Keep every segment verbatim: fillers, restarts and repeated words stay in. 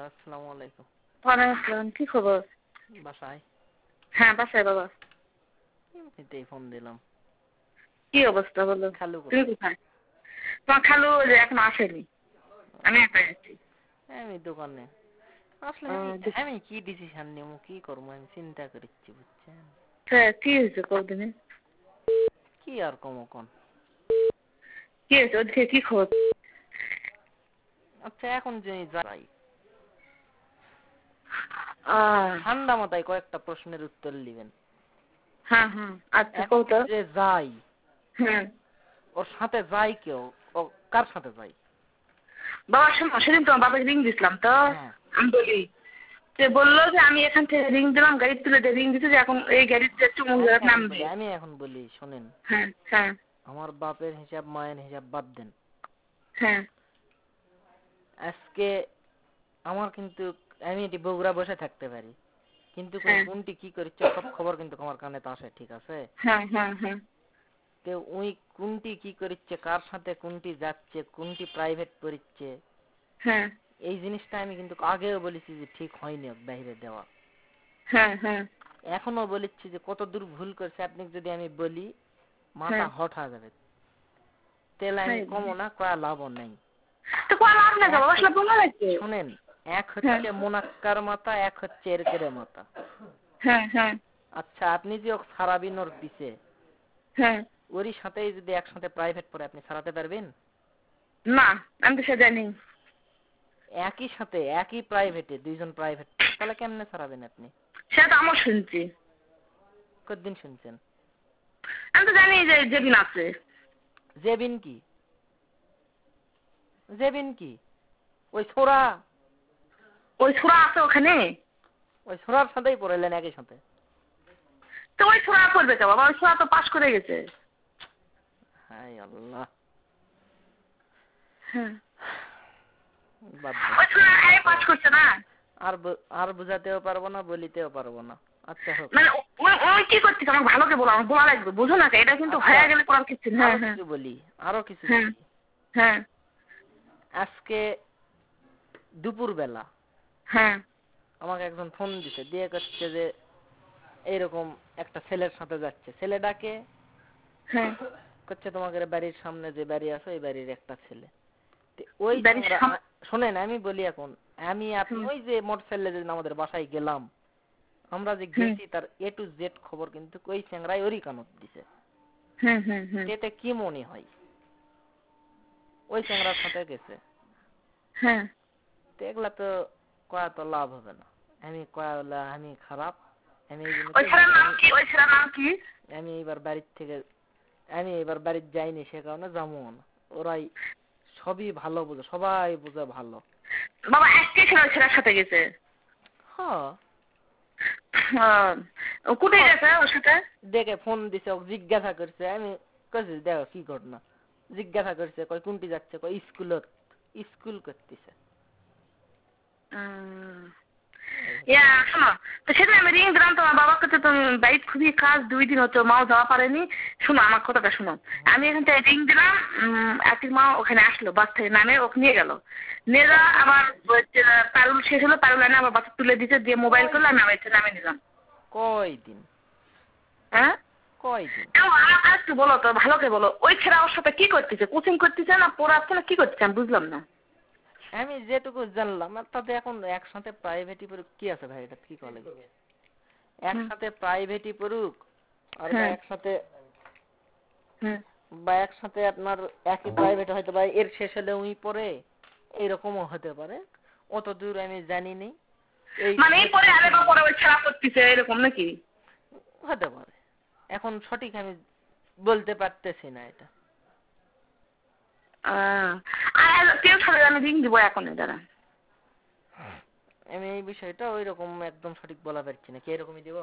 আসসালামু আলাইকুম। ওয়ালাইকুম আসসালাম। কি খবর? বাসায়? হ্যাঁ বাসায় বাবা। এমনিতেই ফোন দিলাম। কি অবস্থা বলো? খালু তুমি কোথায়? কোথায়? তোমার খালু যে এখন আসেনি, আমি একা যাচ্ছি। আমি দোকানে। আসলে আমি আমি কি ডিসিশন নেবো, কি করবো আমি চিন্তা করছি বুঝছেন। কি হয়েছে কদিনে? কি আর কমো কোন? কি হয়েছে ওদিকে কি খবর? আচ্ছা এখন যে যাই আহ ঠান্ডা মাথায় কয়েকটা প্রশ্নের উত্তর দিবেন। হ্যাঁ হ্যাঁ আচ্ছা এখন কৌতো। যে যাই হ্যাঁ ওর সাথে যাই কেউ, ও কার সাথে যাই? বাবা শোনো, সেদিন তোমার বাবাকে রিং দিছিলাম তো, হ্যাঁ আমি বলি সে বললো যে আমি এখান থেকে রিং দিলাম, গাড়ি তুলে দিয়ে রিং দিতে যে এখন এই গাড়িতে একটু আমি মহিলার এখন নামবে। বলি আমি এখন বলি শোনেন, হ্যাঁ হ্যাঁ আমার বাপের হিসাব মায়ের হিসাব বাদ দেন। হ্যাঁ আজকে আমার কিন্তু আমি এটি বগুড়া বসে থাকতে পারি, কিন্তু হ্যাঁ কোনটি কি করছে সব খবর কিন্তু আমার কানে তো আসে, ঠিক আছে? হ্যাঁ হ্যাঁ হ্যাঁ তো ওই কোনটি কি করছে, কার সাথে কোনটি যাচ্ছে, কোনটি প্রাইভেট পড়ছে, হ্যাঁ এই জিনিসটা আমি কিন্তু আগেও বলেছি যে ঠিক হয়নি বাইরে দেওয়া। হ্যাঁ হ্যাঁ এখনো বলেছি যে কত দূর ভুল করছে আপনি যদি আমি বলি মাথা হ্যাঁ হট হয়ে যাবে। তেলে আমি কমো না, কয়া লাভ নাই। তো কোয়া লাভ না বাবা, আসলে বলা লাগছে। শোনেন, এক হচ্ছে মোনাক্কার মাথা, এক হচ্ছে এরকের মাথা। হ্যাঁ হ্যাঁ আচ্ছা আপনি যে সারাবিন ওর পিছে, হ্যাঁ ওরই সাথেই যদি একসাথে প্রাইভেট পড়ে আপনি সারাতে পারবেন? না আমি তো সেটা জানি। একই সাথে একই প্রাইভেটে দুইজন প্রাইভেট, তাহলে কেমনে সারাবেন আপনি? সেটা তো আমার শুনছি। কতদিন শুনছেন? আমি তো জানি যে যেদিন আছে। জেবিন কি? জেবিন কি? ওই ছোড়া, ওই ছোড়া আছে ওখানে। ওই ছোড়ার সাথেই পড়ালেন একই সাথে। তো ওই ছোড়া করবে কে বাবা? ওই ছোড়া তো পাশ করে গেছে। হায় আল্লাহ। হ্যাঁ বাদ ওই ছোড়া এই পাশ করছে না। আর আর বুঝাতেও পারবো না, বলিতেও পারবো না। আচ্ছা হোক, মানে ওই ওই কি করতেছে আমাকে ভালো করে বলো, আমার বলা লাগবে, বুঝো না এটা কিন্তু হয়ে গেলে করার কিছু। হ্যাঁ আরো হ্যাঁ কিছু বলি, আরো কিছু হ্যাঁ বলি। হ্যাঁ আজকে দুপুর বেলা হ্যাঁ আমাকে একজন ফোন দিছে, দিয়ে করছে যে এইরকম একটা ছেলের সাথে যাচ্ছে। ছেলেটাকে হ্যাঁ করছে তোমাদের বাড়ির সামনে যে বাড়ি আছে ওই বাড়ির একটা ছেলে। ওই শোনেন আমি বলি, এখন আমি আপনি ওই যে মোটরসাইকেলে যেদিন আমাদের বাসায় গেলাম, আমরা যে গেছি তার এ টু জেড খবর কিন্তু ওই চ্যাংরাই ওরই কানত দিছে। এতে কি মনে হয় ওই চ্যাংরার সাথে গেছে? হ্যাঁ এগুলা তো কয়া তো লাভ হবে না। আমি কয়া আমি খারাপ, আমি আমি এইবার বাড়ির থেকে আমি এবার বাড়ির যাইনি, সে কারণে যাবো না। ওরাই সবই ভালো বুঝে, সবাই বুঝে ভালো। বাবা একই ছিল ওই ছেলের সাথে গেছে। হ্যাঁ কোথায় গেছে ওর সাথে? দেখে ফোন দিছে, জিজ্ঞাসা করছে। আমি কইছি দেখো কি ঘটনা, জিজ্ঞাসা করছে কই কোনটি যাচ্ছে, কই স্কুলত স্কুল করতেছে। ইয়া শোনো, তো সেদিন আমি রিং দিলাম তোমার বাবাকে, তো তুমি বাইক খুবই কাজ, দুই দিন হচ্ছে মাও যাওয়া পারেনি। শোনো আমার কথাটা শোনো, আমি এখান থেকে রিং দিলাম, আতির মা ওখানে আসলো, বাস থেকে নামে ওকে নিয়ে গেল, নিয়ে যাওয়া আবার পারুল শেষ হলো, পারুল এনে আবার বাসে তুলে দিতে দিয়ে মোবাইল করলো, আমি আবার নামে নিলাম। কয়দিন? হ্যাঁ কয়দিন? আমার কাছে একটু বলো তো, ভালো করে বলো, ওই ছেলে ওর সাথে কি করতেছে? কোচিং করতেছে না পড়াচ্ছে না কি করতেছে আমি বুঝলাম না। আমি যেটুকু জানলাম তাতে এখন একসাথে প্রাইভেটই পড়ুক, কি আছে ভাই এটা কি কলে, একসাথে প্রাইভেটই পড়ুক আর বা একসাথে বা একসাথে আপনার একই প্রাইভেট হয়তো বা এর শেষ হলে উই পড়ে, এরকমও হতে পারে, অত দূর আমি জানি নি। মানে এই পরে আরেকবার পরে ওই ছেড়া করতেছে এরকম নাকি? হতে পারে, এখন সঠিক আমি বলতে পারতেছি না এটা। আর কেউ ছাড়া আমি রিং দিব এখন, দাঁড়া আমি এই বিষয়টা ওই রকম একদম সঠিক বলা পারছি না, কি এরকমই দিব।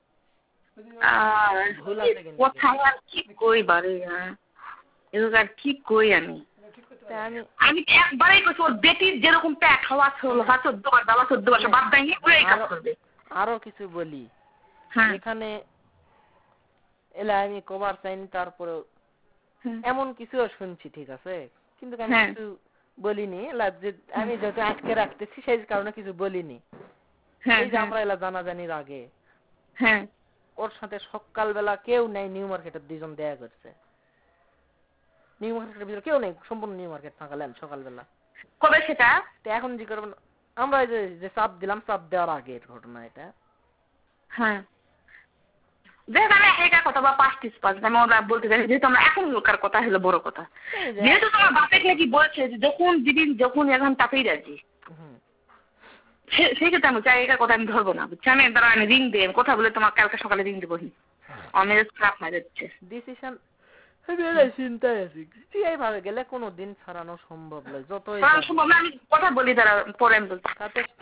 কোথায় আর কি কই বারে, এরকম আর কি কই আমি আমি একবারই কইছি ওর বেটির যেরকম প্যাক হওয়া চোদ্দ বার বাবা চোদ্দ বার বাদ দেয়নি, ওই কাজ করবে। আরো কিছু বলি, এখানে এলে আমি কভার চাইনি, তারপরে এমন কিছু শুনছি ঠিক আছে, কিন্তু আমি কিছু বলিনি লাজ্জে আমি যেহেতু আটকে রাখতেছি সেই কারণে কিছু বলিনি। এই যে আমরা এলা জানাজানির আগে হ্যাঁ ওর সাথে সকালবেলা কেউ নেই, নিউ মার্কেটের দুইজন দেখা করছে। নিউ মার্কেটের ভিতরে কেউ নেই, সম্পূর্ণ নিউ মার্কেট ফাঁকা লেন সকালবেলা। কবে সেটা? তো এখন জি করবেন আমরা এই যে যে চাপ দিলাম, চাপ দেওয়ার আগের ঘটনা এটা। হ্যাঁ দেখ আমি একা কথা বা পাঁচ টিস পাঁচ আমি ওরা বলতে চাই যেহেতু আমরা এখন লোকার কথা হলো বড় কথা, যেহেতু তোমার বাপের নাকি বলছে যে যখন দিবি যখন এখন তাতেই রাজি, সেই ক্ষেত্রে আমি চাই একা কথা আমি ধরবো না, বুঝছি। আমি দ্বারা আমি রিং দিয়ে কথা বলে তোমার কালকে সকালে রিং দেবো। আমার খারাপ হয়ে যাচ্ছে ডিসিশন চিন্তায় আছি, এইভাবে গেলে কোনোদিন ছাড়ানো সম্ভব নয়। যতই সম্ভব না, আমি কথা বলি তারা পরে আমি বলছি।